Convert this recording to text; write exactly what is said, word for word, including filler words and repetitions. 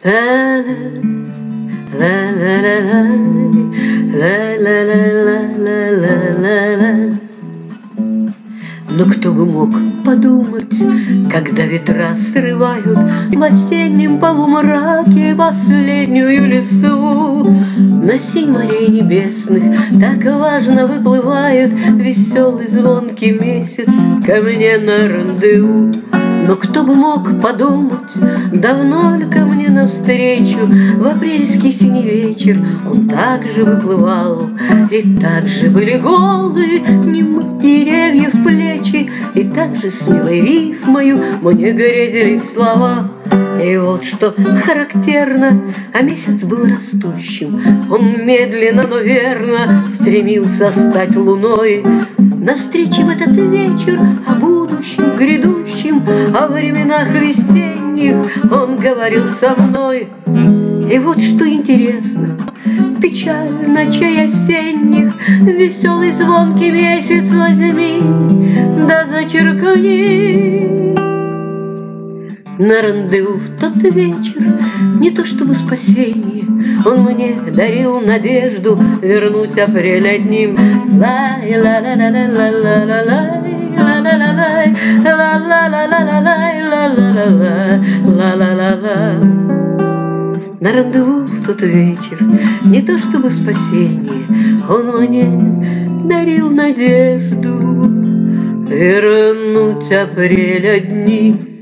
Но кто бы мог подумать, когда ветра срывают в осеннем полумраке последнюю листву, на синь морей небесных так важно выплывает веселый звонкий месяц ко мне на рандеву. Но кто бы мог подумать, давно ли ко мне навстречу в апрельский синий вечер он также выплывал, и также были голые мимо деревьев плечи, и также с милой рифмою мне грезились слова. И вот что характерно, а месяц был растущим, он медленно, но верно стремился стать луной. Навстречу в этот вечер о будущем грядущем, о временах весенних он говорил со мной. И вот что интересно, в печаль ночей осенних веселый звонкий месяц возьми, да зачеркни. На рандеву в тот вечер не то чтобы спасение, он мне дарил надежду вернуть апрель одним. На рандеву в тот вечер не то чтобы спасение, он мне дарил надежду вернуть апрель одним.